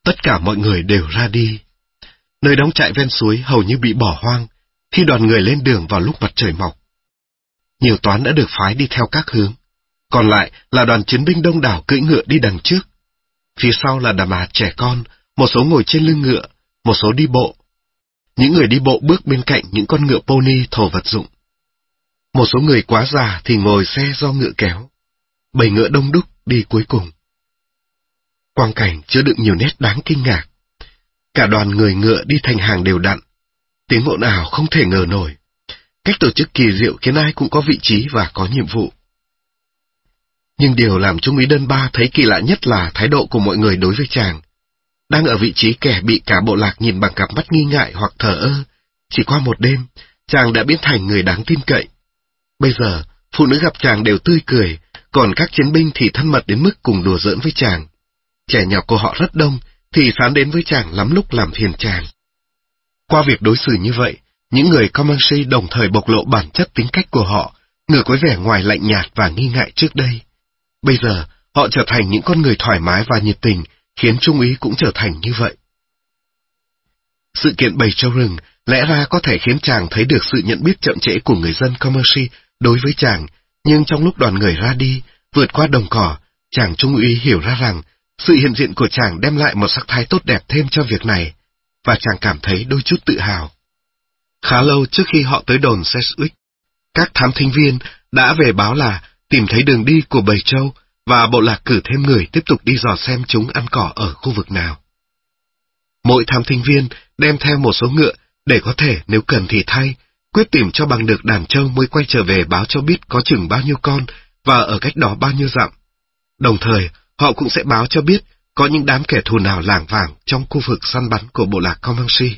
tất cả mọi người đều ra đi. Nơi đóng trại ven suối hầu như bị bỏ hoang khi đoàn người lên đường vào lúc mặt trời mọc. Nhiều toán đã được phái đi theo các hướng, còn lại là đoàn chiến binh đông đảo cưỡi ngựa đi đằng trước. Phía sau là đàn bà trẻ con, một số ngồi trên lưng ngựa, một số đi bộ. Những người đi bộ bước bên cạnh những con ngựa pony thổ vật dụng. Một số người quá già thì ngồi xe do ngựa kéo. Bầy ngựa đông đúc đi cuối cùng. Quang cảnh chứa đựng nhiều nét đáng kinh ngạc. Cả đoàn người ngựa đi thành hàng đều đặn. Tiếng ồn ào không thể ngờ nổi. Cách tổ chức kỳ diệu khiến ai cũng có vị trí và có nhiệm vụ. Nhưng điều làm Trung úy Đơn Ba thấy kỳ lạ nhất là thái độ của mọi người đối với chàng. Đang ở vị trí kẻ bị cả bộ lạc nhìn bằng cặp mắt nghi ngại hoặc thờ ơ, chỉ qua một đêm, chàng đã biến thành người đáng tin cậy. Bây giờ, phụ nữ gặp chàng đều tươi cười, còn các chiến binh thì thân mật đến mức cùng đùa giỡn với chàng. Trẻ nhỏ của họ rất đông, thì phán đến với chàng lắm lúc làm phiền chàng. Qua việc đối xử như vậy, những người Comanche đồng thời bộc lộ bản chất tính cách của họ, ngược với vẻ ngoài lạnh nhạt và nghi ngại trước đây. Bây giờ, họ trở thành những con người thoải mái và nhiệt tình, khiến Trung úy cũng trở thành như vậy. Sự kiện bầy trâu rừng lẽ ra có thể khiến chàng thấy được sự nhận biết chậm trễ của người dân Comanche đối với chàng, nhưng trong lúc đoàn người ra đi, vượt qua đồng cỏ, chàng Trung úy hiểu ra rằng sự hiện diện của chàng đem lại một sắc thái tốt đẹp thêm cho việc này, và chàng cảm thấy đôi chút tự hào. Khá lâu trước khi họ tới đồn Sedgwick, các thám thính viên đã về báo là tìm thấy đường đi của bầy trâu, và bộ lạc cử thêm người tiếp tục đi dò xem chúng ăn cỏ ở khu vực nào. Mỗi thám thính viên đem theo một số ngựa để có thể nếu cần thì thay, quyết tìm cho bằng được đàn trâu mới quay trở về báo cho biết có chừng bao nhiêu con và ở cách đó bao nhiêu dặm. Đồng thời, họ cũng sẽ báo cho biết có những đám kẻ thù nào lảng vảng trong khu vực săn bắn của bộ lạc Comanche.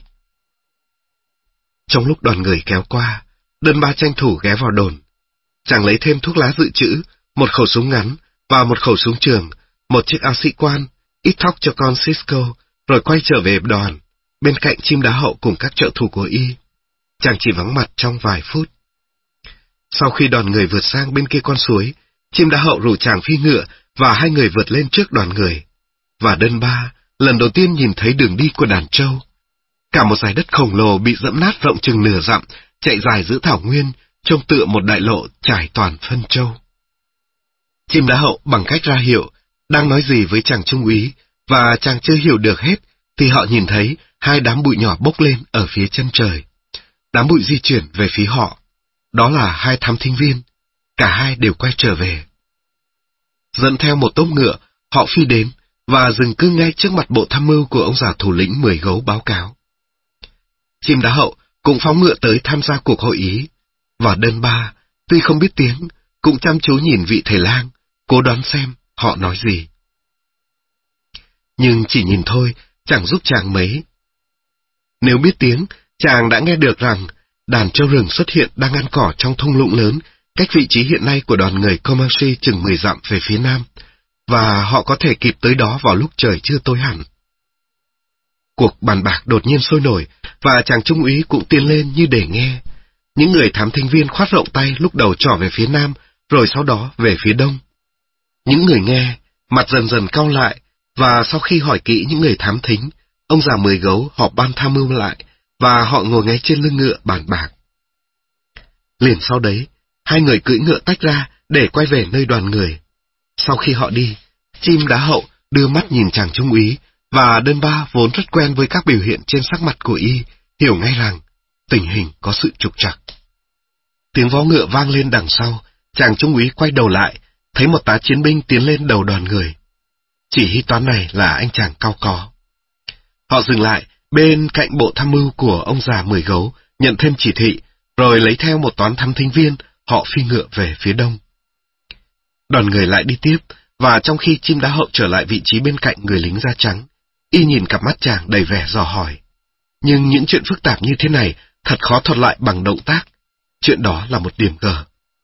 Trong lúc đoàn người kéo qua, Đơn Ba tranh thủ ghé vào đồn. Chàng lấy thêm thuốc lá dự trữ, một khẩu súng ngắn và một khẩu súng trường, một chiếc áo sĩ quan, ít thóc cho con Cisco, rồi quay trở về đoàn, bên cạnh Chim Đá Hậu cùng các trợ thủ của y. Chàng chỉ vắng mặt trong vài phút. Sau khi đoàn người vượt sang bên kia con suối, Chim Đá Hậu rủ chàng phi ngựa và hai người vượt lên trước đoàn người. Và Đơn Ba lần đầu tiên nhìn thấy đường đi của đàn trâu. Cả một dải đất khổng lồ bị dẫm nát rộng chừng nửa dặm, chạy dài giữa thảo nguyên, trông tựa một đại lộ trải toàn phân trâu. Chim Đá Hậu bằng cách ra hiệu, đang nói gì với chàng trung úy, và chàng chưa hiểu được hết, thì họ nhìn thấy hai đám bụi nhỏ bốc lên ở phía chân trời. Đám bụi di chuyển về phía họ. Đó là hai thám thính viên. Cả hai đều quay trở về. Dẫn theo một tốp ngựa, họ phi đến, và dừng cư ngay trước mặt bộ tham mưu của ông già thủ lĩnh 10 gấu báo cáo. Chim Đá Hậu cũng phóng ngựa tới tham gia cuộc hội ý, và Đơn Ba, tuy không biết tiếng, cũng chăm chú nhìn vị thầy lang, cố đoán xem họ nói gì. Nhưng chỉ nhìn thôi, chẳng giúp chàng mấy. Nếu biết tiếng, chàng đã nghe được rằng đàn trâu rừng xuất hiện đang ăn cỏ trong thung lũng lớn, cách vị trí hiện nay của đoàn người Comanche chừng 10 dặm về phía nam, và họ có thể kịp tới đó vào lúc trời chưa tối hẳn. Cuộc bàn bạc đột nhiên sôi nổi, và chàng trung úy cũng tiến lên như để nghe. Những người thám thính viên khoát rộng tay lúc đầu trỏ về phía nam, rồi sau đó về phía đông. Những người nghe, mặt dần dần cau lại, và sau khi hỏi kỹ những người thám thính, ông già 10 gấu họp ban tham mưu lại, và họ ngồi ngay trên lưng ngựa bàn bạc. Liền sau đấy, hai người cưỡi ngựa tách ra để quay về nơi đoàn người. Sau khi họ đi, Chim Đá Hậu đưa mắt nhìn chàng trung úy, và Đơn Ba vốn rất quen với các biểu hiện trên sắc mặt của y, hiểu ngay rằng tình hình có sự trục trặc. Tiếng vó ngựa vang lên đằng sau, chàng trung úy quay đầu lại, thấy một tá chiến binh tiến lên đầu đoàn người. Chỉ huy toán này là anh chàng cao có. Họ dừng lại bên cạnh bộ tham mưu của ông già 10 gấu, nhận thêm chỉ thị, rồi lấy theo một toán thám thính viên, họ phi ngựa về phía đông. Đoàn người lại đi tiếp, và trong khi Chim Đá Hậu trở lại vị trí bên cạnh người lính da trắng, y nhìn cặp mắt chàng đầy vẻ dò hỏi. Nhưng những chuyện phức tạp như thế này thật khó thuật lại bằng động tác. Chuyện đó là một điểm gờ.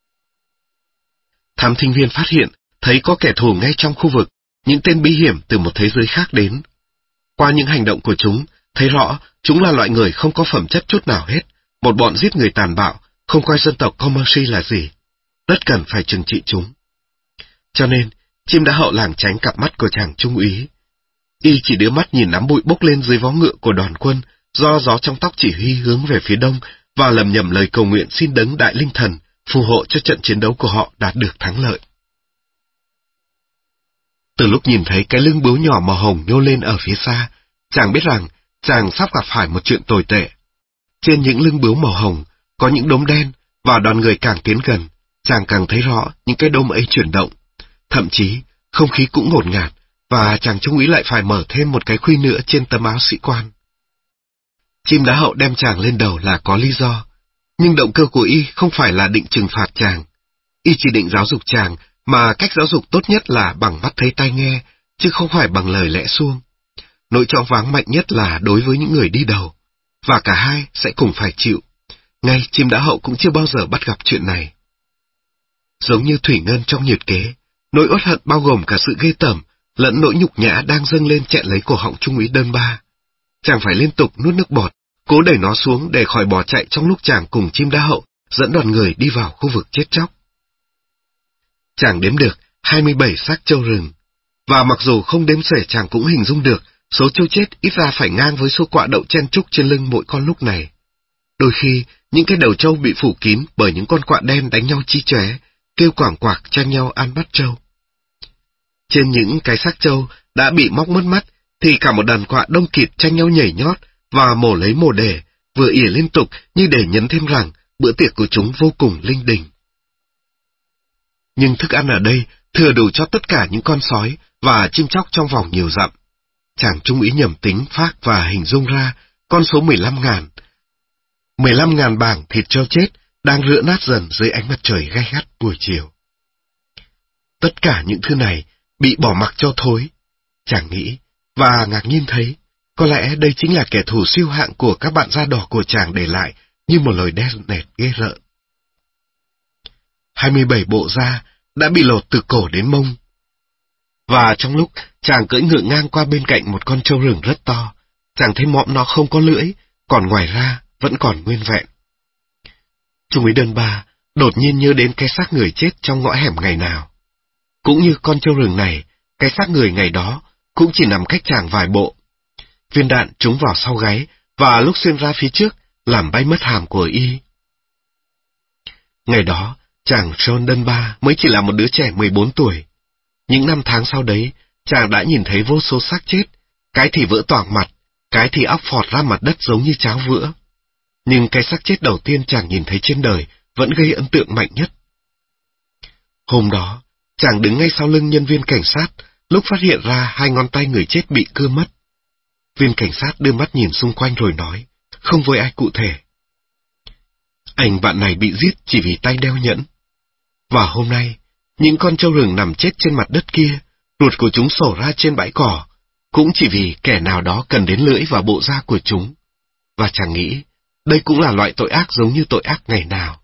Thám thính viên phát hiện, thấy có kẻ thù ngay trong khu vực, những tên bí hiểm từ một thế giới khác đến. Qua những hành động của chúng, thấy rõ chúng là loại người không có phẩm chất chút nào hết, một bọn giết người tàn bạo, không coi dân tộc Comanche là gì. Rất cần phải trừng trị chúng. Cho nên, Chim Đá Hậu lảng tránh cặp mắt của chàng trung úy. Y chỉ đưa mắt nhìn nắm bụi bốc lên dưới vó ngựa của đoàn quân, do gió trong tóc chỉ huy hướng về phía đông, và lầm nhầm lời cầu nguyện xin đấng đại linh thần phù hộ cho trận chiến đấu của họ đạt được thắng lợi. Từ lúc nhìn thấy cái lưng bướu nhỏ màu hồng nhô lên ở phía xa, chàng biết rằng chàng sắp gặp phải một chuyện tồi tệ. Trên những lưng bướu màu hồng có những đốm đen, và đoàn người càng tiến gần, chàng càng thấy rõ những cái đốm ấy chuyển động. Thậm chí, không khí cũng ngột ngạt, và chàng trung úy lại phải mở thêm một cái khuy nữa trên tấm áo sĩ quan. Chim đá hậu đem chàng lên đầu là có lý do, nhưng động cơ của Y không phải là định trừng phạt chàng. Y chỉ định giáo dục chàng, mà cách giáo dục tốt nhất là bằng mắt thấy tai nghe, chứ không phải bằng lời lẽ suông. Nỗi choáng váng mạnh nhất là đối với những người đi đầu, và cả hai sẽ cùng phải chịu. Ngay chim đá hậu cũng chưa bao giờ bắt gặp chuyện này. Giống như thủy ngân trong nhiệt kế, nỗi uất hận bao gồm cả sự ghê tởm, lẫn nỗi nhục nhã đang dâng lên chẹn lấy cổ họng trung úy Đơn Ba. Chàng phải liên tục nuốt nước bọt, cố đẩy nó xuống để khỏi bỏ chạy trong lúc chàng cùng chim đá hậu dẫn đoàn người đi vào khu vực chết chóc. Chàng đếm được 27 xác trâu rừng, và mặc dù không đếm xuể chàng cũng hình dung được số trâu chết ít ra phải ngang với số quạ đậu chen chúc trên lưng mỗi con lúc này. Đôi khi, những cái đầu trâu bị phủ kín bởi những con quạ đen đánh nhau chí chóe, kêu quảng quạc tranh nhau ăn bắt trâu. Trên những cái xác trâu đã bị móc mất mắt, thì cả một đàn quạ đông kịt tranh nhau nhảy nhót và mổ lấy mổ đẻ, vừa ỉa liên tục như để nhấn thêm rằng bữa tiệc của chúng vô cùng linh đình. Nhưng thức ăn ở đây thừa đủ cho tất cả những con sói và chim chóc trong vòng nhiều dặm. Chàng trung úy nhẩm tính phác và hình dung ra con số 15.000. 15.000 bảng thịt trâu chết đang rữa nát dần dưới ánh mặt trời gay gắt buổi chiều. Tất cả những thứ này bị bỏ mặc cho thối, chàng nghĩ, và ngạc nhiên thấy, có lẽ đây chính là kẻ thù siêu hạng của các bạn da đỏ của chàng để lại như một lời đe nẹt ghê rợn. 27 bộ da đã bị lột từ cổ đến mông. Và trong lúc chàng cưỡi ngựa ngang qua bên cạnh một con trâu rừng rất to, chàng thấy mõm nó không có lưỡi, còn ngoài ra vẫn còn nguyên vẹn. Trung úy Đơn Ba đột nhiên nhớ đến cái xác người chết trong ngõ hẻm ngày nào. Cũng như con trâu rừng này, cái xác người ngày đó cũng chỉ nằm cách chàng vài bộ. Viên đạn trúng vào sau gáy, và lúc xuyên ra phía trước, làm bay mất hàm của Y. Ngày đó, chàng John Đơn Ba mới chỉ là một đứa trẻ 14 tuổi. Những năm tháng sau đấy, chàng đã nhìn thấy vô số xác chết, cái thì vỡ toạc mặt, cái thì óc phọt ra mặt đất giống như cháo vữa. Nhưng cái xác chết đầu tiên chàng nhìn thấy trên đời vẫn gây ấn tượng mạnh nhất. Hôm đó, chàng đứng ngay sau lưng nhân viên cảnh sát, lúc phát hiện ra 2 ngón tay người chết bị cưa mất. Viên cảnh sát đưa mắt nhìn xung quanh rồi nói, không với ai cụ thể. Anh bạn này bị giết chỉ vì tay đeo nhẫn. Và hôm nay, những con trâu rừng nằm chết trên mặt đất kia, ruột của chúng sổ ra trên bãi cỏ, cũng chỉ vì kẻ nào đó cần đến lưỡi và bộ da của chúng. Và chàng nghĩ, đây cũng là loại tội ác giống như tội ác ngày nào.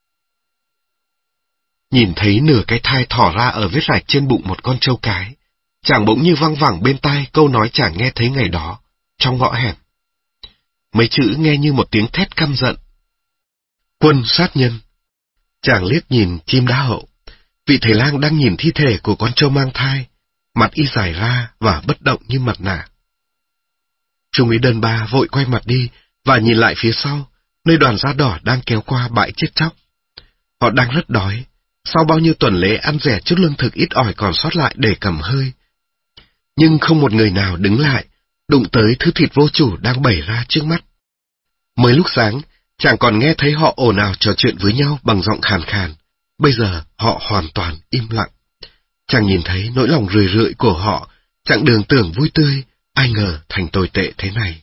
Nhìn thấy nửa cái thai thỏ ra ở vết rạch trên bụng một con trâu cái, chàng bỗng như văng vẳng bên tai câu nói chàng nghe thấy ngày đó, trong ngõ hẻm. Mấy chữ nghe như một tiếng thét căm giận. Quân sát nhân. Chàng liếc nhìn chim đá hậu. Vị thầy lang đang nhìn thi thể của con trâu mang thai, mặt Y dài ra và bất động như mặt nạ. Trung úy Đơn Ba vội quay mặt đi và nhìn lại phía sau, nơi đoàn da đỏ đang kéo qua bãi chết chóc. Họ đang rất đói, sau bao nhiêu tuần lễ ăn rẻ chút lương thực ít ỏi còn sót lại để cầm hơi. Nhưng không một người nào đứng lại, đụng tới thứ thịt vô chủ đang bày ra trước mắt. Mới lúc sáng, chàng còn nghe thấy họ ồn ào trò chuyện với nhau bằng giọng khàn khàn. Bây giờ họ hoàn toàn im lặng. Chàng nhìn thấy nỗi lòng rười rượi của họ, chặng đường tưởng vui tươi, ai ngờ thành tồi tệ thế này.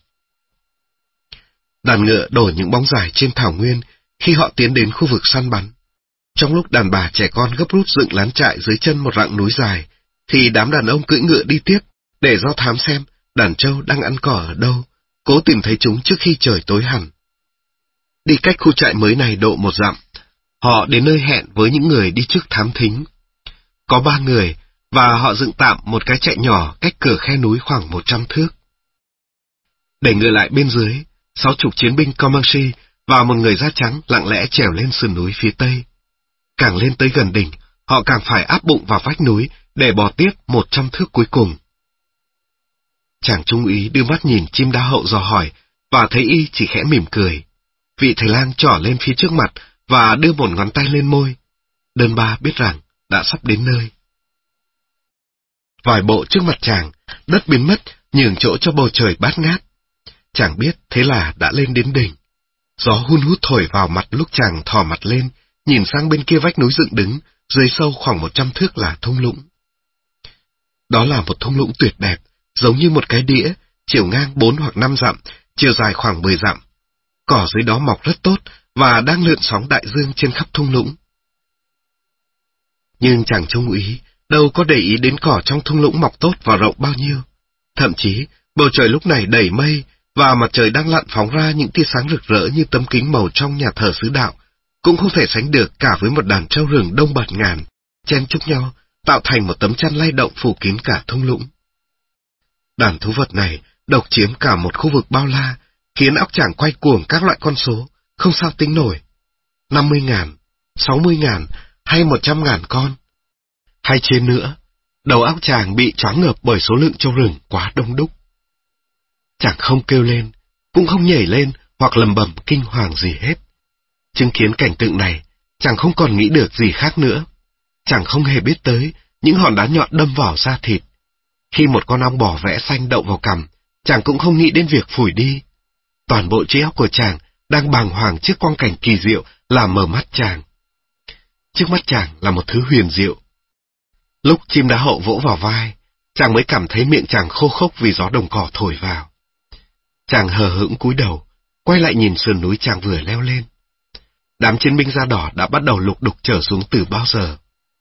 Đàn ngựa đổ những bóng dài trên thảo nguyên khi họ tiến đến khu vực săn bắn. Trong lúc đàn bà trẻ con gấp rút dựng lán trại dưới chân một rặng núi dài, thì đám đàn ông cưỡi ngựa đi tiếp để do thám xem đàn trâu đang ăn cỏ ở đâu, cố tìm thấy chúng trước khi trời tối hẳn. Đi cách khu trại mới này độ 1 dặm, họ đến nơi hẹn với những người đi trước thám thính. Có 3 người, và họ dựng tạm một cái trại nhỏ cách cửa khe núi khoảng 100 thước. Để ngựa lại bên dưới, 60 chiến binh Comanche và một người da trắng lặng lẽ trèo lên sườn núi phía tây. Càng lên tới gần đỉnh, họ càng phải áp bụng vào vách núi để bò tiếp 100 thước cuối cùng. Chàng trung úy đưa mắt nhìn chim đá hậu dò hỏi, và thấy y chỉ khẽ mỉm cười. Vị thầy lang trỏ lên phía trước mặt và đưa một ngón tay lên môi. Đơn ba biết rằng đã sắp đến nơi. Vài bộ trước mặt chàng, đất biến mất, nhường chỗ cho bầu trời bát ngát. Chàng biết thế là đã lên đến đỉnh. Gió hun hút thổi vào mặt lúc chàng thò mặt lên, nhìn sang bên kia vách núi dựng đứng, dưới sâu khoảng 100 thước là thung lũng. Đó là một thung lũng tuyệt đẹp, giống như một cái đĩa, chiều ngang 4 hoặc 5 dặm, chiều dài khoảng 10 dặm. Cỏ dưới đó mọc rất tốt và đang lượn sóng đại dương trên khắp thung lũng. Nhưng chàng trung úy đâu có để ý đến cỏ trong thung lũng mọc tốt và rộng bao nhiêu. Thậm chí, bầu trời lúc này đầy mây, và mặt trời đang lặn phóng ra những tia sáng rực rỡ như tấm kính màu trong nhà thờ xứ đạo, cũng không thể sánh được cả với một đàn trâu rừng đông bạt ngàn, chen chúc nhau, tạo thành một tấm chăn lay động phủ kín cả thung lũng. Đàn thú vật này độc chiếm cả một khu vực bao la, khiến óc chàng quay cuồng các loại con số, không sao tính nổi. 50.000, 60.000 hay 100.000 con. Hay trên nữa, đầu óc chàng bị choáng ngợp bởi số lượng trâu rừng quá đông đúc. Chàng không kêu lên, cũng không nhảy lên hoặc lầm bầm kinh hoàng gì hết. Chứng kiến cảnh tượng này, chàng không còn nghĩ được gì khác nữa. Chàng không hề biết tới những hòn đá nhọn đâm vào da thịt. Khi một con ong bò vẽ xanh đậu vào cằm, chàng cũng không nghĩ đến việc phủi đi. Toàn bộ trí óc của chàng đang bàng hoàng trước quang cảnh kỳ diệu làm mờ mắt chàng. Trước mắt chàng là một thứ huyền diệu. Lúc chim đá hậu vỗ vào vai, chàng mới cảm thấy miệng chàng khô khốc vì gió đồng cỏ thổi vào. Chàng hờ hững cúi đầu, quay lại nhìn sườn núi chàng vừa leo lên. Đám chiến binh da đỏ đã bắt đầu lục đục trở xuống từ bao giờ.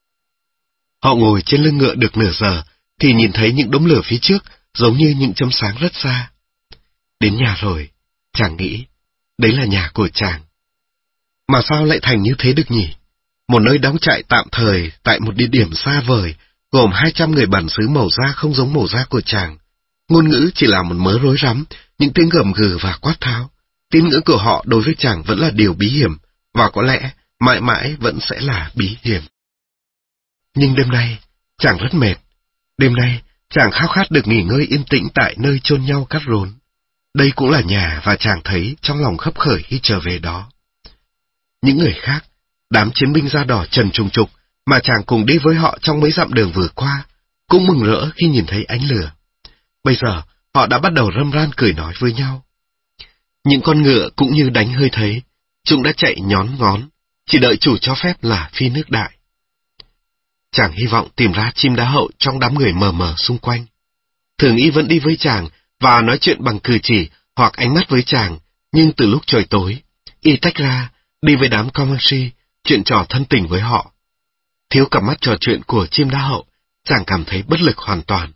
Họ ngồi trên lưng ngựa được nửa giờ, thì nhìn thấy những đống lửa phía trước, giống như những chấm sáng rất xa. Đến nhà rồi, chàng nghĩ, đấy là nhà của chàng. Mà sao lại thành như thế được nhỉ? Một nơi đóng trại tạm thời tại một địa điểm xa vời, gồm 200 người bản xứ màu da không giống màu da của chàng. Ngôn ngữ chỉ là một mớ rối rắm, những tiếng gầm gừ và quát tháo. Tín ngữ của họ đối với chàng vẫn là điều bí hiểm, và có lẽ mãi mãi vẫn sẽ là bí hiểm. Nhưng đêm nay, chàng rất mệt. Đêm nay, chàng khao khát được nghỉ ngơi yên tĩnh tại nơi chôn nhau cắt rốn. Đây cũng là nhà và chàng thấy trong lòng khấp khởi khi trở về đó. Những người khác, đám chiến binh da đỏ trần trùng trục, mà chàng cùng đi với họ trong mấy dặm đường vừa qua, cũng mừng rỡ khi nhìn thấy ánh lửa. Bây giờ, họ đã bắt đầu râm ran cười nói với nhau. Những con ngựa cũng như đánh hơi thấy, chúng đã chạy nhón ngón, chỉ đợi chủ cho phép là phi nước đại. Chàng hy vọng tìm ra chim đá hậu trong đám người mờ mờ xung quanh. Thường y vẫn đi với chàng và nói chuyện bằng cử chỉ hoặc ánh mắt với chàng, nhưng từ lúc trời tối, y tách ra, đi với đám Comanche, chuyện trò thân tình với họ. Thiếu cặp mắt trò chuyện của chim đá hậu, chàng cảm thấy bất lực hoàn toàn.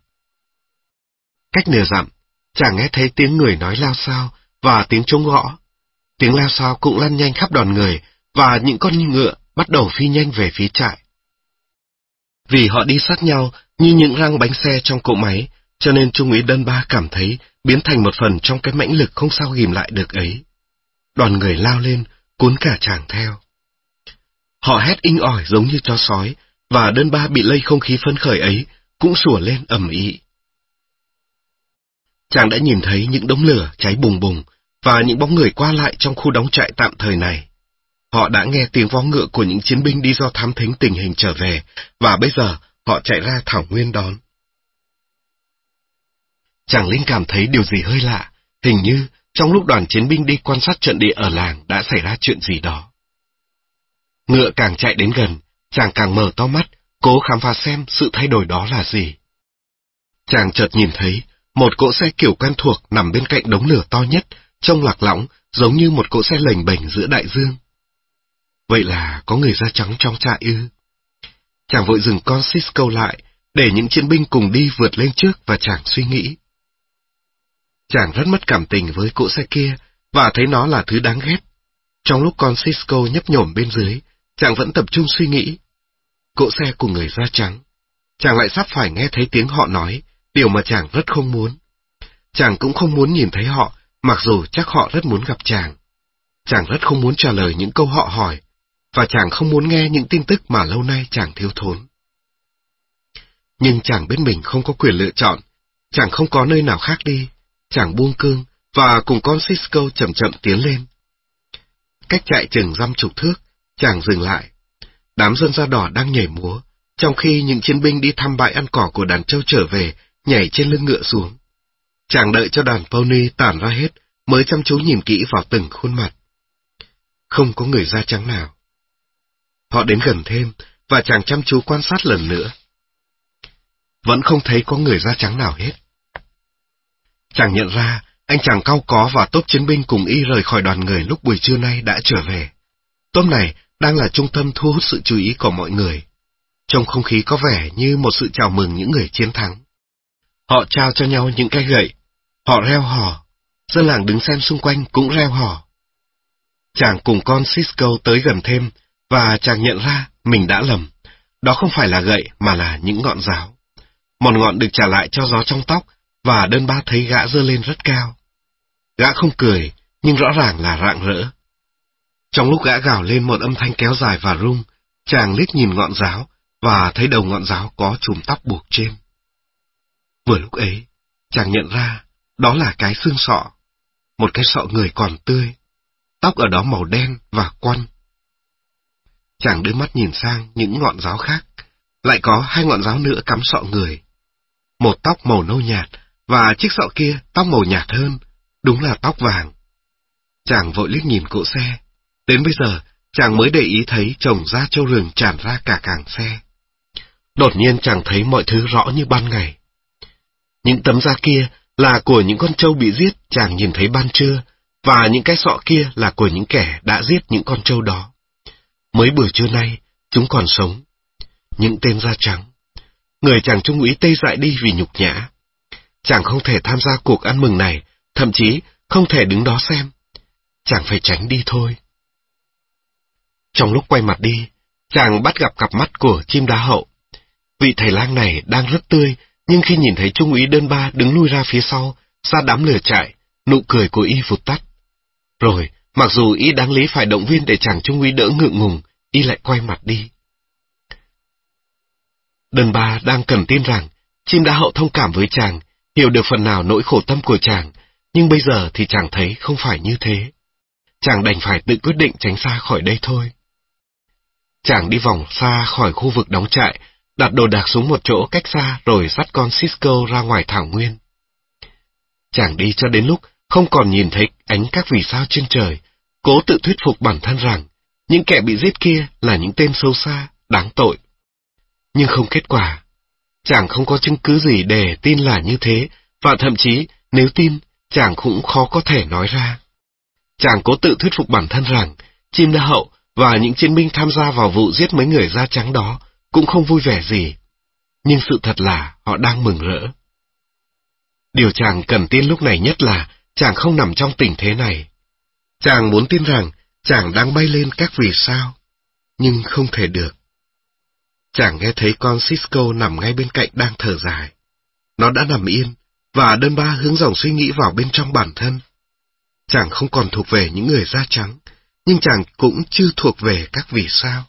Cách nửa dặm, chàng nghe thấy tiếng người nói lao xao và tiếng trống gõ. Tiếng lao xao cũng lan nhanh khắp đoàn người, và những con ngựa bắt đầu phi nhanh về phía trại. Vì họ đi sát nhau như những răng bánh xe trong cỗ máy, cho nên Trung úy Đơn Ba cảm thấy biến thành một phần trong cái mãnh lực không sao ghìm lại được ấy. Đoàn người lao lên, cuốn cả chàng theo. Họ hét inh ỏi giống như chó sói, và Đơn Ba bị lây không khí phấn khởi ấy, cũng sủa lên ầm ĩ. Chàng đã nhìn thấy những đống lửa cháy bùng bùng, và những bóng người qua lại trong khu đóng trại tạm thời này. Họ đã nghe tiếng vó ngựa của những chiến binh đi do thám thính tình hình trở về, và bây giờ họ chạy ra thảo nguyên đón. Chàng linh cảm thấy điều gì hơi lạ, hình như trong lúc đoàn chiến binh đi quan sát trận địa ở làng đã xảy ra chuyện gì đó. Ngựa càng chạy đến gần, chàng càng mở to mắt, cố khám phá xem sự thay đổi đó là gì. Chàng chợt nhìn thấy một cỗ xe kiểu quen thuộc nằm bên cạnh đống lửa to nhất, trông lạc lõng, giống như một cỗ xe lềnh bềnh giữa đại dương. Vậy là có người da trắng trong trại ư? Chàng vội dừng con Cisco lại, để những chiến binh cùng đi vượt lên trước và chàng suy nghĩ. Chàng rất mất cảm tình với cỗ xe kia, và thấy nó là thứ đáng ghét. Trong lúc con Cisco nhấp nhổm bên dưới, chàng vẫn tập trung suy nghĩ. Cỗ xe của người da trắng. Chàng lại sắp phải nghe thấy tiếng họ nói, điều mà chàng rất không muốn. Chàng cũng không muốn nhìn thấy họ, mặc dù chắc họ rất muốn gặp chàng. Chàng rất không muốn trả lời những câu họ hỏi, và chàng không muốn nghe những tin tức mà lâu nay chàng thiếu thốn. Nhưng chàng biết mình không có quyền lựa chọn. Chàng không có nơi nào khác đi. Chàng buông cương và cùng con Cisco chậm chậm tiến lên. Cách chạy chừng 50 thước, chàng dừng lại. Đám dân da đỏ đang nhảy múa, trong khi những chiến binh đi thăm bãi ăn cỏ của đàn trâu trở về, nhảy trên lưng ngựa xuống. Chàng đợi cho đàn pony tản ra hết, mới chăm chú nhìn kỹ vào từng khuôn mặt. Không có người da trắng nào. Họ đến gần thêm, và chàng chăm chú quan sát lần nữa. Vẫn không thấy có người da trắng nào hết. Chàng nhận ra, anh chàng cau có và tốp chiến binh cùng y rời khỏi đoàn người lúc buổi trưa nay đã trở về. Tốp này đang là trung tâm thu hút sự chú ý của mọi người. Trong không khí có vẻ như một sự chào mừng những người chiến thắng. Họ trao cho nhau những cái gậy. Họ reo hò. Dân làng đứng xem xung quanh cũng reo hò. Chàng cùng con Cisco tới gần thêm, và chàng nhận ra mình đã lầm. Đó không phải là gậy mà là những ngọn giáo. Một ngọn được trả lại cho gió trong tóc, và đơn ba thấy gã giơ lên rất cao. Gã không cười, nhưng rõ ràng là rạng rỡ. Trong lúc gã gào lên một âm thanh kéo dài và rung, chàng liếc nhìn ngọn giáo, và thấy đầu ngọn giáo có chùm tóc buộc trên. Vừa lúc ấy, chàng nhận ra, đó là cái xương sọ. Một cái sọ người còn tươi. Tóc ở đó màu đen và quăn. Chàng đưa mắt nhìn sang những ngọn giáo khác. Lại có 2 ngọn giáo nữa cắm sọ người. Một tóc màu nâu nhạt, và chiếc sọ kia tóc màu nhạt hơn, đúng là tóc vàng. Chàng vội liếc nhìn cỗ xe. Đến bây giờ, chàng mới để ý thấy chồng da trâu rừng tràn ra cả càng xe. Đột nhiên chàng thấy mọi thứ rõ như ban ngày. Những tấm da kia là của những con trâu bị giết chàng nhìn thấy ban trưa, và những cái sọ kia là của những kẻ đã giết những con trâu đó. Mới buổi trưa nay, chúng còn sống. Những tên da trắng. Người chàng trung úy tê dại đi vì nhục nhã. Chàng không thể tham gia cuộc ăn mừng này, thậm chí không thể đứng đó xem. Chàng phải tránh đi thôi. Trong lúc quay mặt đi, chàng bắt gặp cặp mắt của chim đá hậu. Vị thầy lang này đang rất tươi, nhưng khi nhìn thấy trung úy đơn ba đứng lui ra phía sau, ra đám lửa trại, nụ cười của y vụt tắt. Rồi, mặc dù y đáng lý phải động viên để chàng trung úy đỡ ngượng ngùng, y lại quay mặt đi. Đơn ba đang cần tin rằng, chim đá hậu thông cảm với chàng, hiểu được phần nào nỗi khổ tâm của chàng, nhưng bây giờ thì chàng thấy không phải như thế. Chàng đành phải tự quyết định tránh xa khỏi đây thôi. Chàng đi vòng xa khỏi khu vực đóng trại, đặt đồ đạc xuống một chỗ cách xa rồi dắt con Cisco ra ngoài thảo nguyên. Chàng đi cho đến lúc không còn nhìn thấy ánh các vì sao trên trời, cố tự thuyết phục bản thân rằng những kẻ bị giết kia là những tên xấu xa, đáng tội. Nhưng không kết quả. Chàng không có chứng cứ gì để tin là như thế, và thậm chí nếu tin, chàng cũng khó có thể nói ra. Chàng cố tự thuyết phục bản thân rằng chim đa hậu và những chiến binh tham gia vào vụ giết mấy người da trắng đó cũng không vui vẻ gì. Nhưng sự thật là họ đang mừng rỡ. Điều chàng cần tin lúc này nhất là chàng không nằm trong tình thế này. Chàng muốn tin rằng chàng đang bay lên các vì sao, nhưng không thể được. Chàng nghe thấy con Cisco nằm ngay bên cạnh đang thở dài. Nó đã nằm yên, và đơn ba hướng dòng suy nghĩ vào bên trong bản thân. Chàng không còn thuộc về những người da trắng, nhưng chàng cũng chưa thuộc về các vì sao.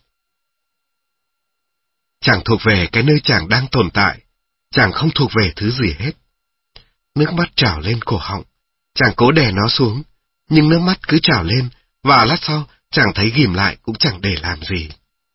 Chàng thuộc về cái nơi chàng đang tồn tại, chàng không thuộc về thứ gì hết. Nước mắt trào lên cổ họng, chàng cố đè nó xuống, nhưng nước mắt cứ trào lên, và lát sau chàng thấy ghìm lại cũng chẳng để làm gì.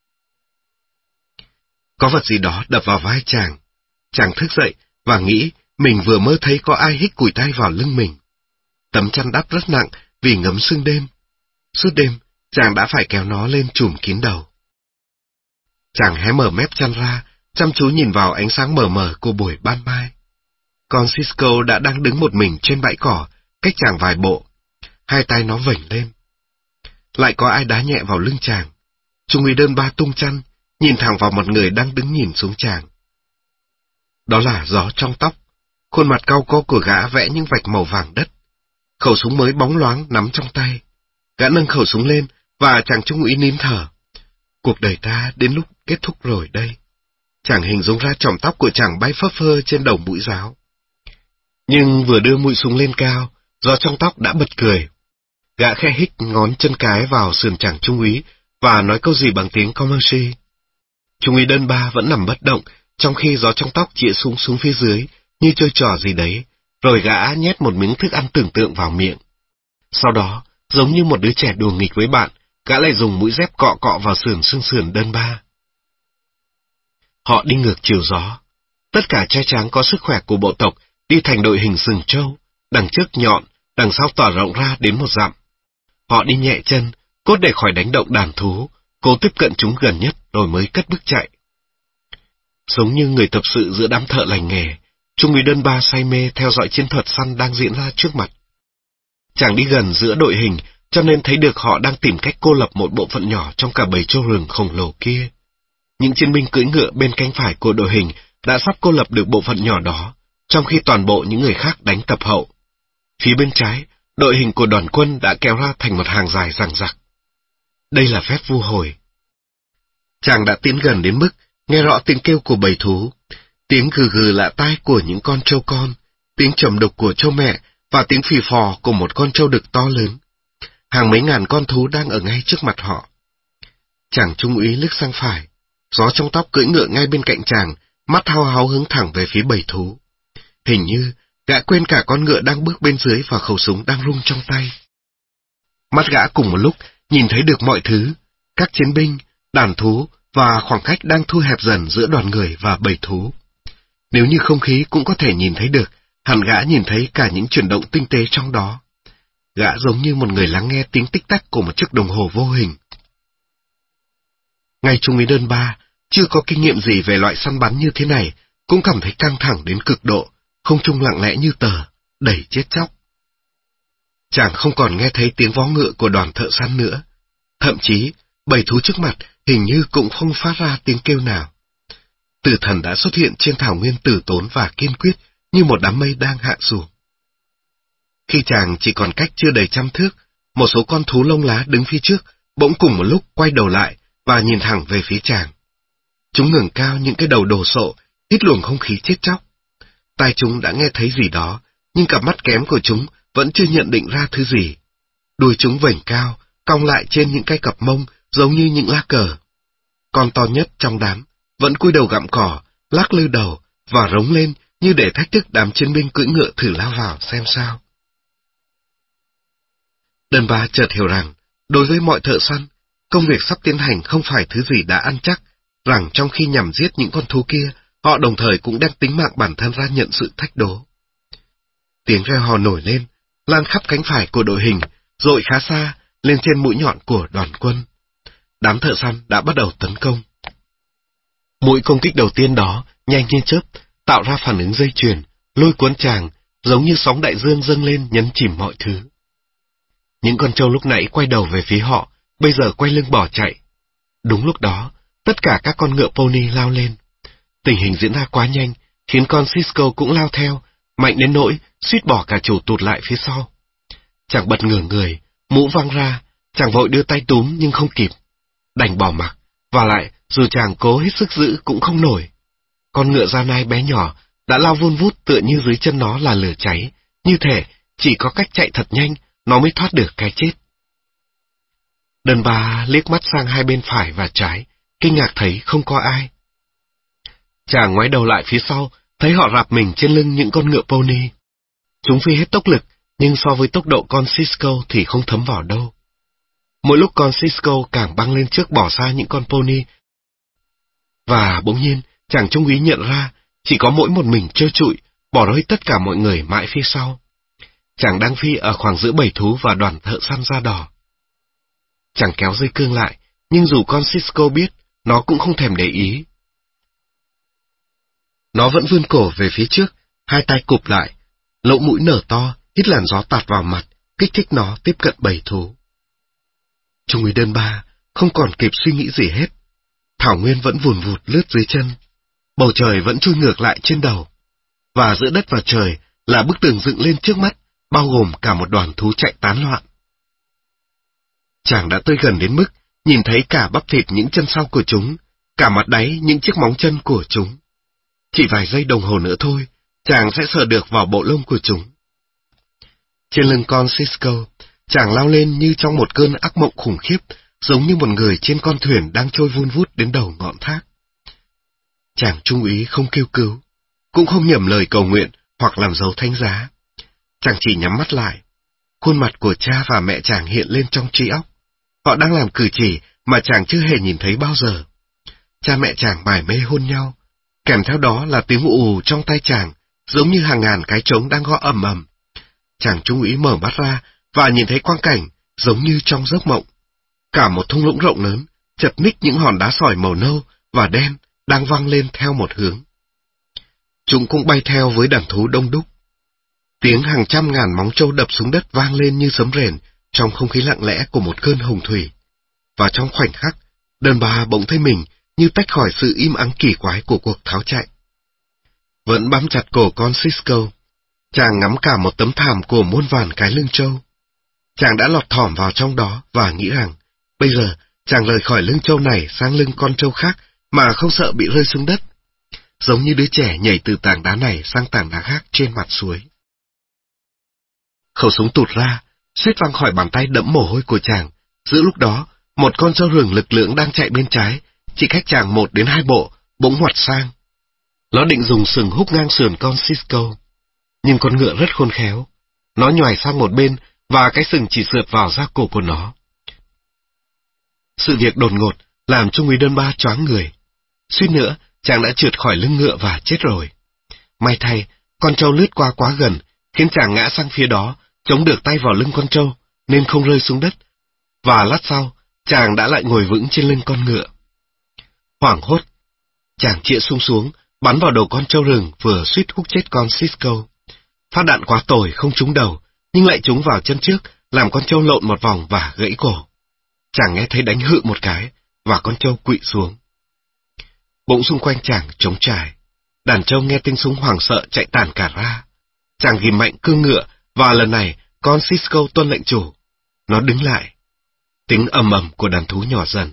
Có vật gì đó đập vào vai chàng. Chàng thức dậy và nghĩ mình vừa mơ thấy có ai hít cùi tay vào lưng mình. Tấm chăn đắp rất nặng vì ngấm sương đêm. Suốt đêm, chàng đã phải kéo nó lên trùm kín đầu. Chàng hé mở mép chăn ra, chăm chú nhìn vào ánh sáng mờ mờ của buổi ban mai. Con Cisco đã đang đứng một mình trên bãi cỏ, cách chàng vài bộ. Hai tay nó vểnh lên. Lại có ai đá nhẹ vào lưng chàng. Trung úy đơn ba tung chăn, nhìn thẳng vào một người đang đứng nhìn xuống chàng. Đó là gió trong tóc. Khuôn mặt cau có của gã vẽ những vạch màu vàng đất. Khẩu súng mới bóng loáng nắm trong tay. Gã nâng khẩu súng lên, và chàng trung úy nín thở. Cuộc đời ta đến lúc kết thúc rồi đây. Chàng hình dung ra chòm tóc của chàng bay phấp phơ trên đầu mũi giáo. Nhưng vừa đưa mũi súng lên cao, gió trong tóc đã bật cười. Gã khe hích ngón chân cái vào sườn chàng trung úy, và nói câu gì bằng tiếng Comanche. Trung úy đơn ba vẫn nằm bất động, trong khi gió trong tóc chĩa xuống phía dưới, như chơi trò gì đấy, rồi gã nhét một miếng thức ăn tưởng tượng vào miệng. Sau đó, giống như một đứa trẻ đùa nghịch với bạn, gã lại dùng mũi dép cọ cọ vào xương sườn đơn ba. Họ đi ngược chiều gió. Tất cả trai tráng có sức khỏe của bộ tộc đi thành đội hình sừng trâu, đằng trước nhọn, đằng sau tỏa rộng ra đến 1 dặm. Họ đi nhẹ chân, cốt để khỏi đánh động đàn thú, cố tiếp cận chúng gần nhất rồi mới cất bước chạy. Giống như người tập sự giữa đám thợ lành nghề, Trung úy Đơn Ba say mê theo dõi chiến thuật săn đang diễn ra trước mặt. Chàng đi gần giữa đội hình, cho nên thấy được họ đang tìm cách cô lập một bộ phận nhỏ trong cả bầy trâu rừng khổng lồ kia. Những chiến binh cưỡi ngựa bên cánh phải của đội hình đã sắp cô lập được bộ phận nhỏ đó, trong khi toàn bộ những người khác đánh tập hậu. Phía bên trái, đội hình của đoàn quân đã kéo ra thành một hàng dài dằng dặc. Đây là phép vu hồi. Chàng đã tiến gần đến mức nghe rõ tiếng kêu của bầy thú, tiếng gừ gừ lạ tai của những con trâu con, tiếng trầm đục của trâu mẹ và tiếng phì phò của một con trâu đực to lớn. Hàng mấy ngàn con thú đang ở ngay trước mặt họ. Chàng trung úy liếc sang phải, gió trong tóc cưỡi ngựa ngay bên cạnh chàng, mắt hao háo hướng thẳng về phía bầy thú. Hình như gã quên cả con ngựa đang bước bên dưới và khẩu súng đang rung trong tay. Mắt gã cùng một lúc nhìn thấy được mọi thứ, các chiến binh, đàn thú và khoảng cách đang thu hẹp dần giữa đoàn người và bầy thú. Nếu như không khí cũng có thể nhìn thấy được, hẳn gã nhìn thấy cả những chuyển động tinh tế trong đó. Gã giống như một người lắng nghe tiếng tích tắc của một chiếc đồng hồ vô hình. Ngay Trung úy Đơn Ba, chưa có kinh nghiệm gì về loại săn bắn như thế này, cũng cảm thấy căng thẳng đến cực độ, không trung lặng lẽ như tờ, đầy chết chóc. Chàng không còn nghe thấy tiếng vó ngựa của đoàn thợ săn nữa. Thậm chí, bầy thú trước mặt hình như cũng không phát ra tiếng kêu nào. Tử thần đã xuất hiện trên thảo nguyên tử tốn và kiên quyết như một đám mây đang hạ xuống. Khi chàng chỉ còn cách chưa đầy 100 thước, một số con thú lông lá đứng phía trước bỗng cùng một lúc quay đầu lại và nhìn thẳng về phía chàng. Chúng ngẩng cao những cái đầu đồ sộ, hít luồng không khí chết chóc. Tai chúng đã nghe thấy gì đó, nhưng cặp mắt kém của chúng vẫn chưa nhận định ra thứ gì. Đuôi chúng vểnh cao, cong lại trên những cái cặp mông giống như những lá cờ. Con to nhất trong đám vẫn cúi đầu gặm cỏ, lắc lư đầu và rống lên như để thách thức đám chiến binh cưỡi ngựa thử lao vào xem sao. Đơn Ba chợt hiểu rằng, đối với mọi thợ săn, công việc sắp tiến hành không phải thứ gì đã ăn chắc, rằng trong khi nhằm giết những con thú kia, họ đồng thời cũng đem tính mạng bản thân ra nhận sự thách đố. Tiếng reo hò nổi lên, lan khắp cánh phải của đội hình, dội khá xa, lên trên mũi nhọn của đoàn quân. Đám thợ săn đã bắt đầu tấn công. Mũi công kích đầu tiên đó, nhanh như chớp, tạo ra phản ứng dây chuyền, lôi cuốn chàng, giống như sóng đại dương dâng lên nhấn chìm mọi thứ. Những con trâu lúc nãy quay đầu về phía họ, bây giờ quay lưng bỏ chạy. Đúng lúc đó, tất cả các con ngựa pony lao lên. Tình hình diễn ra quá nhanh, khiến con Cisco cũng lao theo, mạnh đến nỗi suýt bỏ cả chủ tụt lại phía sau. Chàng bật ngửa người, mũ văng ra, chàng vội đưa tay túm nhưng không kịp. Đành bỏ mặc, và lại dù chàng cố hết sức giữ cũng không nổi. Con ngựa da nai bé nhỏ đã lao vun vút tựa như dưới chân nó là lửa cháy, như thể chỉ có cách chạy thật nhanh nó mới thoát được cái chết. Đơn Ba liếc mắt sang hai bên phải và trái, kinh ngạc thấy không có ai. Chàng ngoái đầu lại phía sau, thấy họ rạp mình trên lưng những con ngựa pony. Chúng phi hết tốc lực, nhưng so với tốc độ con Cisco thì không thấm vào đâu. Mỗi lúc con Cisco càng băng lên trước bỏ xa những con pony. Và bỗng nhiên, chàng trung úy nhận ra, chỉ có mỗi một mình trơ trụi, bỏ rơi tất cả mọi người mãi phía sau. Chàng đang phi ở khoảng giữa bầy thú và đoàn thợ săn da đỏ. Chàng kéo dây cương lại, nhưng dù con Cisco biết, nó cũng không thèm để ý. Nó vẫn vươn cổ về phía trước, hai tay cụp lại, lỗ mũi nở to, hít làn gió tạt vào mặt, kích thích nó tiếp cận bầy thú. Trung úy Đơn Ba không còn kịp suy nghĩ gì hết. Thảo nguyên vẫn vùn vụt lướt dưới chân, bầu trời vẫn trôi ngược lại trên đầu, và giữa đất và trời là bức tường dựng lên trước mắt, bao gồm cả một đoàn thú chạy tán loạn. Chàng đã tới gần đến mức nhìn thấy cả bắp thịt những chân sau của chúng, cả mặt đáy những chiếc móng chân của chúng. Chỉ vài giây đồng hồ nữa thôi, chàng sẽ sờ được vào bộ lông của chúng. Trên lưng con Cisco, chàng lao lên như trong một cơn ác mộng khủng khiếp, giống như một người trên con thuyền đang trôi vun vút đến đầu ngọn thác. Chàng trung úy không kêu cứu. cũng không nhầm lời cầu nguyện hoặc làm dấu thánh giá. Chàng chỉ nhắm mắt lại. Khuôn mặt của cha và mẹ chàng hiện lên trong trí óc. Họ đang làm cử chỉ mà chàng chưa hề nhìn thấy bao giờ. Cha mẹ chàng mải mê hôn nhau, kèm theo đó là tiếng ù trong tay chàng, giống như hàng ngàn cái trống đang gõ ầm ầm. Chàng trung úy mở mắt ra và nhìn thấy quang cảnh giống như trong giấc mộng. Cả một thung lũng rộng lớn, chật ních những hòn đá sỏi màu nâu và đen đang văng lên theo một hướng. Chúng cũng bay theo với đàn thú đông đúc. Tiếng hàng trăm ngàn móng trâu đập xuống đất vang lên như sấm rền trong không khí lặng lẽ của một cơn hồng thủy. Và trong khoảnh khắc, đơn bà bỗng thấy mình như tách khỏi sự im ắng kỳ quái của cuộc tháo chạy. Vẫn bám chặt cổ con Cisco, chàng ngắm cả một tấm thảm của muôn vàn cái lưng trâu. Chàng đã lọt thỏm vào trong đó và nghĩ rằng, bây giờ chàng rời khỏi lưng trâu này sang lưng con trâu khác mà không sợ bị rơi xuống đất, giống như đứa trẻ nhảy từ tảng đá này sang tảng đá khác trên mặt suối. Khẩu súng tụt ra, suýt văng khỏi bàn tay đẫm mồ hôi của chàng. Giữa lúc đó, một con trâu rừng lực lưỡng đang chạy bên trái, chỉ cách chàng 1 đến 2 bộ, bỗng ngoặt sang. Nó định dùng sừng húc ngang sườn con Cisco, nhưng con ngựa rất khôn khéo. Nó nhoài sang một bên và cái sừng chỉ sượt vào da cổ của nó. Sự việc đột ngột làm trung úy đơn ba choáng người. Suýt nữa, chàng đã trượt khỏi lưng ngựa và chết rồi. May thay, con trâu lướt qua quá gần, khiến chàng ngã sang phía đó, chống được tay vào lưng con trâu, nên không rơi xuống đất. Và lát sau, chàng đã lại ngồi vững trên lưng con ngựa. Hoảng hốt, chàng chĩa súng xuống, bắn vào đầu con trâu rừng vừa suýt húc chết con Cisco. Phát đạn quá tồi không trúng đầu, nhưng lại trúng vào chân trước, làm con trâu lộn một vòng và gãy cổ. Chàng nghe thấy đánh hự một cái, và con trâu quỵ xuống. Bỗng xung quanh chàng trống trải. Đàn trâu nghe tiếng súng hoảng sợ chạy tản cả ra. Chàng ghim mạnh cương ngựa, và lần này con Cisco tuân lệnh chủ. Nó đứng lại. Tiếng ầm ầm của đàn thú nhỏ dần.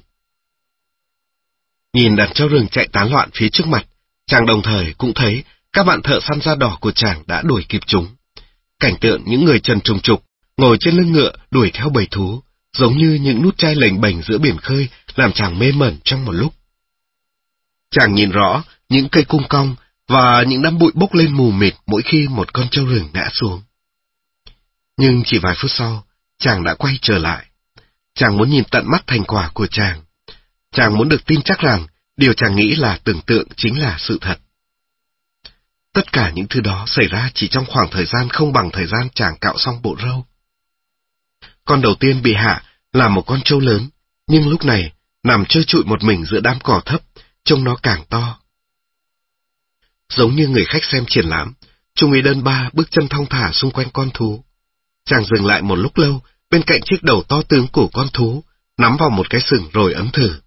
Nhìn đàn trâu rừng chạy tán loạn phía trước mặt, chàng đồng thời cũng thấy các bạn thợ săn da đỏ của chàng đã đuổi kịp chúng. Cảnh tượng những người trần trùng trục, ngồi trên lưng ngựa đuổi theo bầy thú, giống như những nút chai lềnh bềnh giữa biển khơi, làm chàng mê mẩn trong một lúc. Chàng nhìn rõ những cây cung cong và những đám bụi bốc lên mù mịt mỗi khi một con trâu rừng ngã xuống. Nhưng chỉ vài phút sau, chàng đã quay trở lại. Chàng muốn nhìn tận mắt thành quả của chàng. Chàng muốn được tin chắc rằng điều chàng nghĩ là tưởng tượng chính là sự thật. Tất cả những thứ đó xảy ra chỉ trong khoảng thời gian không bằng thời gian chàng cạo xong bộ râu. Con đầu tiên bị hạ là một con trâu lớn, nhưng lúc này nằm trơ trụi một mình giữa đám cỏ thấp, trông nó càng to. Giống như người khách xem triển lãm, trung úy đơn ba bước chân thong thả xung quanh con thú. Chàng dừng lại một lúc lâu bên cạnh chiếc đầu to tướng của con thú, nắm vào một cái sừng rồi ấn thử.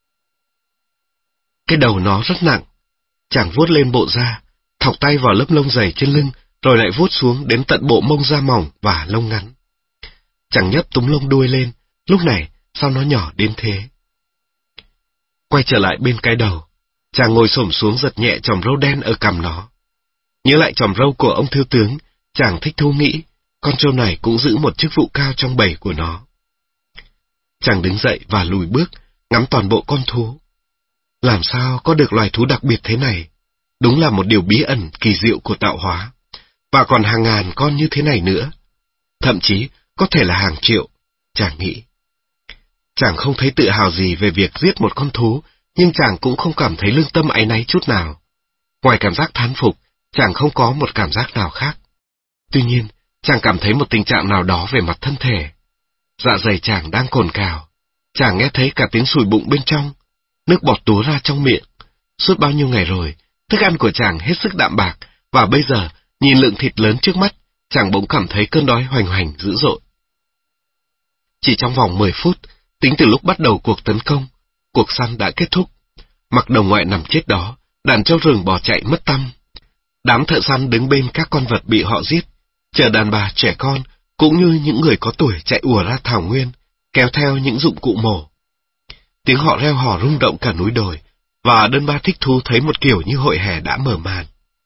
Cái đầu nó rất nặng. Chàng vuốt lên bộ da, thọc tay vào lớp lông dày trên lưng, rồi lại vuốt xuống đến tận bộ mông da mỏng và lông ngắn. Chàng nhấc túm lông đuôi lên, lúc này sao nó nhỏ đến thế? Quay trở lại bên cái đầu, chàng ngồi xổm xuống giật nhẹ chòm râu đen ở cằm nó. Nhớ lại chòm râu của ông thiếu tướng, chàng thích thú nghĩ, con trâu này cũng giữ một chức vụ cao trong bầy của nó. Chàng đứng dậy và lùi bước, ngắm toàn bộ con thú. Làm sao có được loài thú đặc biệt thế này? Đúng là một điều bí ẩn kỳ diệu của tạo hóa. Và còn hàng ngàn con như thế này nữa. Thậm chí có thể là hàng triệu, chàng nghĩ. Chàng không thấy tự hào gì về việc giết một con thú, nhưng chàng cũng không cảm thấy lương tâm áy náy chút nào. Ngoài cảm giác thán phục, chàng không có một cảm giác nào khác. Tuy nhiên, chàng cảm thấy một tình trạng nào đó về mặt thân thể. Dạ dày chàng đang cồn cào. Chàng nghe thấy cả tiếng sùi bụng bên trong. Nước bọt túa ra trong miệng. Suốt bao nhiêu ngày rồi, thức ăn của chàng hết sức đạm bạc, và bây giờ, nhìn lượng thịt lớn trước mắt, chàng bỗng cảm thấy cơn đói hoành hành dữ dội. Chỉ trong vòng 10 phút, tính từ lúc bắt đầu cuộc tấn công, cuộc săn đã kết thúc. Mặc đồng ngoại nằm chết đó, đàn trâu rừng bỏ chạy mất tăm. Đám thợ săn đứng bên các con vật bị họ giết, chờ đàn bà trẻ con, cũng như những người có tuổi chạy ùa ra thảo nguyên, kéo theo những dụng cụ mổ. Tiếng họ reo hò rung động cả núi đồi, và đơn ba thích thú thấy một kiểu như hội hè đã mở màn.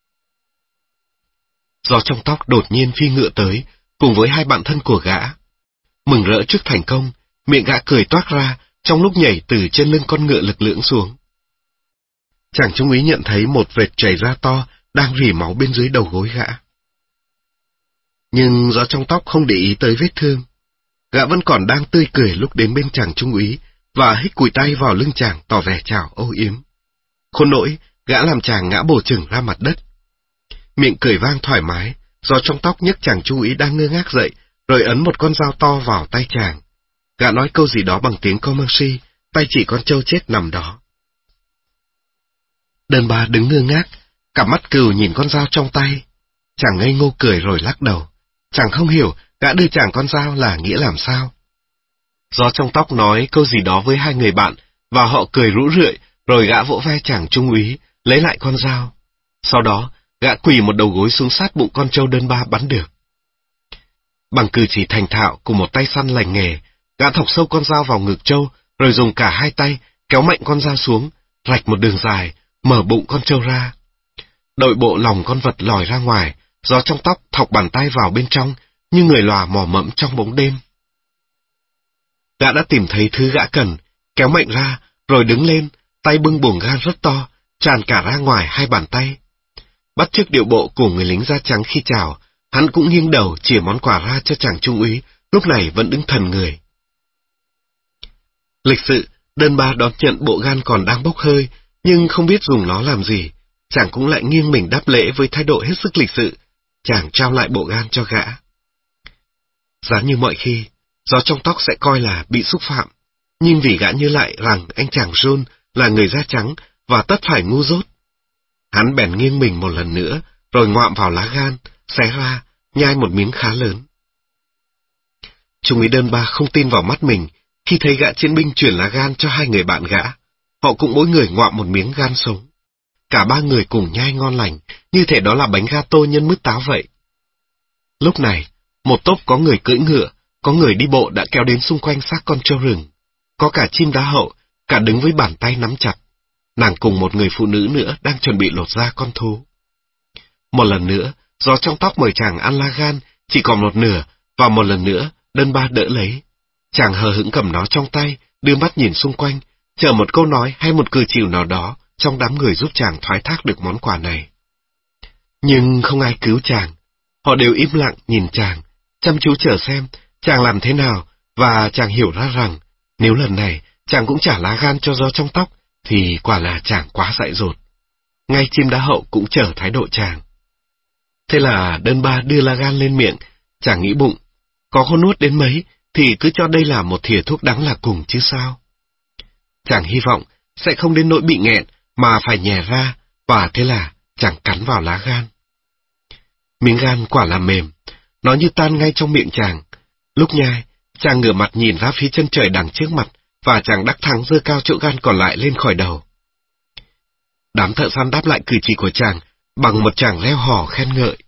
Gió trong tóc đột nhiên phi ngựa tới, cùng với hai bạn thân của gã. Mừng rỡ trước thành công, miệng gã cười toác ra trong lúc nhảy từ trên lưng con ngựa lực lưỡng xuống. Chàng trung úy nhận thấy một vệt chảy ra to đang rỉ máu bên dưới đầu gối gã. Nhưng gió trong tóc không để ý tới vết thương. Gã vẫn còn đang tươi cười lúc đến bên chàng trung úy và hít cùi tay vào lưng chàng tỏ vẻ chào âu yếm. Khốn nỗi, gã làm chàng ngã bổ chừng ra mặt đất. Miệng cười vang thoải mái, gió trong tóc nhấc chàng trung úy đang ngơ ngác dậy, rồi ấn một con dao to vào tay chàng. Gã nói câu gì đó bằng tiếng Comanche, tay chỉ con trâu chết nằm đó. Đơn ba đứng ngơ ngác, cặp mắt cừu nhìn con dao trong tay. Chàng ngây ngô cười rồi lắc đầu. Chàng không hiểu gã đưa chàng con dao là nghĩa làm sao. Gió trong tóc nói câu gì đó với hai người bạn, và họ cười rũ rượi, rồi gã vỗ vai chàng trung úy, lấy lại con dao. Sau đó, gã quỳ một đầu gối xuống sát bụng con trâu đơn ba bắn được. Bằng cử chỉ thành thạo của một tay săn lành nghề, gã thọc sâu con dao vào ngực trâu, rồi dùng cả hai tay kéo mạnh con dao xuống, rạch một đường dài, mở bụng con trâu ra. Đội bộ lòng con vật lòi ra ngoài, gió trong tóc thọc bàn tay vào bên trong, như người lòa mò mẫm trong bóng đêm. Gã đã tìm thấy thứ gã cần, kéo mạnh ra, rồi đứng lên, tay bưng buồng gan rất to, tràn cả ra ngoài hai bàn tay. Bắt chước điệu bộ của người lính da trắng khi chào, hắn cũng nghiêng đầu chìa món quà ra cho chàng trung úy, lúc này vẫn đứng thần người. Lịch sự, đơn ba đón nhận bộ gan còn đang bốc hơi, nhưng không biết dùng nó làm gì. Chàng cũng lại nghiêng mình đáp lễ với thái độ hết sức lịch sự. Chàng trao lại bộ gan cho gã. Giá như mọi khi, gió trong tóc sẽ coi là bị xúc phạm, nhưng vì gã nhớ lại rằng anh chàng John là người da trắng và tất phải ngu dốt. Hắn bèn nghiêng mình một lần nữa, rồi ngoạm vào lá gan, xé ra, nhai một miếng khá lớn. Trung úy đơn ba không tin vào mắt mình khi thấy gã chiến binh chuyển lá gan cho hai người bạn gã. Họ cũng mỗi người ngoạm một miếng gan sống. Cả ba người cùng nhai ngon lành, như thể đó là bánh gato nhân mứt táo vậy. Lúc này, một tốp có người cưỡi ngựa, có người đi bộ đã kéo đến xung quanh xác con trâu rừng. Có cả chim đá hậu, cả đứng với bàn tay nắm chặt. Nàng cùng một người phụ nữ nữa đang chuẩn bị lột da con thú. Một lần nữa, gió trong tóc mời chàng ăn lá gan, chỉ còn một nửa, và một lần nữa, đơn ba đỡ lấy. Chàng hờ hững cầm nó trong tay, đưa mắt nhìn xung quanh, chờ một câu nói hay một cử chỉ nào đó trong đám người giúp chàng thoái thác được món quà này. Nhưng không ai cứu chàng. Họ đều im lặng nhìn chàng, chăm chú chờ xem chàng làm thế nào, và chàng hiểu ra rằng, nếu lần này chàng cũng trả lá gan cho gió trong tóc, thì quả là chàng quá dại dột. Ngay chim đá hậu cũng chờ thái độ chàng. Thế là đơn ba đưa lá gan lên miệng, chàng nghĩ bụng, có khôn nuốt đến mấy, thì cứ cho đây là một thìa thuốc đắng là cùng chứ sao. Chàng hy vọng sẽ không đến nỗi bị nghẹn, mà phải nhè ra, và thế là chàng cắn vào lá gan. Miếng gan quả là mềm, nó như tan ngay trong miệng chàng. Lúc nhai, chàng ngửa mặt nhìn ra phía chân trời đằng trước mặt, và chàng đắc thắng giơ cao chỗ gan còn lại lên khỏi đầu. Đám thợ săn đáp lại cử chỉ của chàng bằng một tràng reo hò khen ngợi.